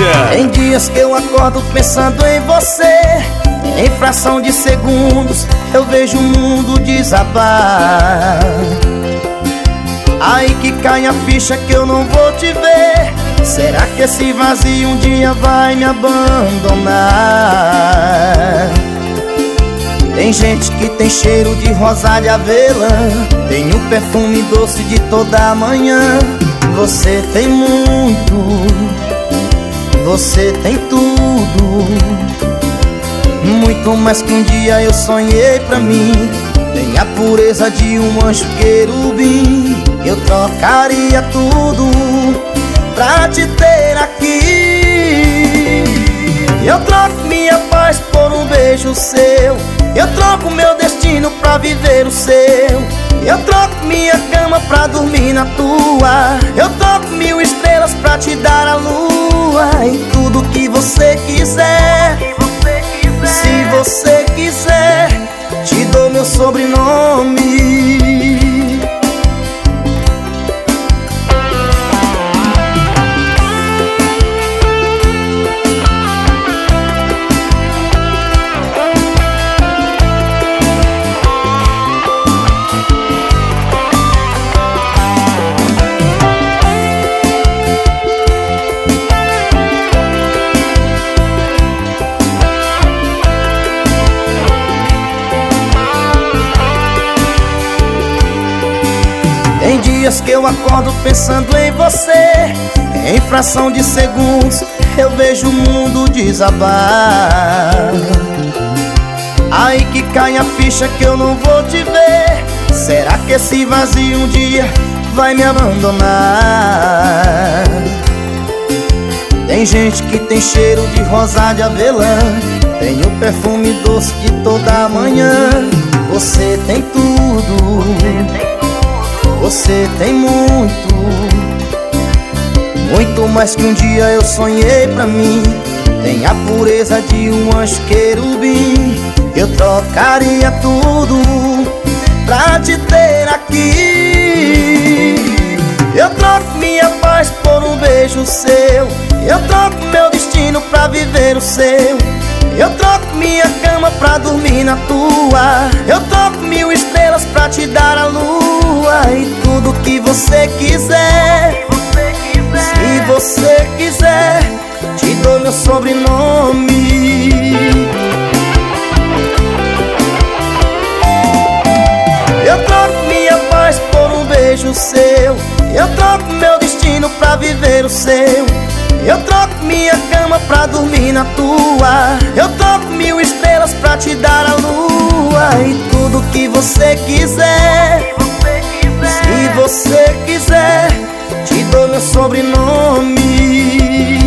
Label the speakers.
Speaker 1: Tem dias que eu acordo pensando em você. Em fração de segundos eu vejo o mundo desabar. Aí que cai a ficha que eu não vou te ver. Será que esse vazio um dia vai me abandonar? Tem gente que tem cheiro de rosa de avelã, tem o perfume doce de toda manhã. Você tem muito, você tem tudo, muito mais que um dia eu sonhei pra mim. Tem a pureza de um anjo querubim. Eu trocaria tudo pra te ter aqui. Eu troco minha paz por um beijo seu. Eu troco meu destino pra viver o seu. Eu troco minha cama pra dormir na tua. Eu troco 1000 estrelas pra te dar a lua. E tudo que você quiser. Se você quiser, te dou meu sobrenome. Tem dias que eu acordo pensando em você. Em fração de segundos eu vejo o mundo desabar. Aí que cai a ficha que eu não vou te ver. Será que esse vazio um dia vai me abandonar? Tem gente que tem cheiro de rosa de avelã, tem o perfume doce de toda manhã. Você tem tudo, você tem muito, muito mais que um dia eu sonhei pra mim. Tem a pureza de um anjo querubim. Eu trocaria tudo pra te ter aqui. Eu troco minha paz por um beijo seu. Eu troco meu destino pra viver o seu. Eu troco minha cama pra dormir na tua. Eu troco 1000 estrelas pra te dar a lua. E tudo que você quiser. Se você quiser, te dou meu sobrenome. Eu troco minha paz por um beijo seu. Eu troco meu destino pra viver o seu. Eu troco minha cama pra dormir na tua. Eu troco 1000 estrelas pra te dar a lua. E tudo que você quiser. Se você quiser, te dou meu sobrenome.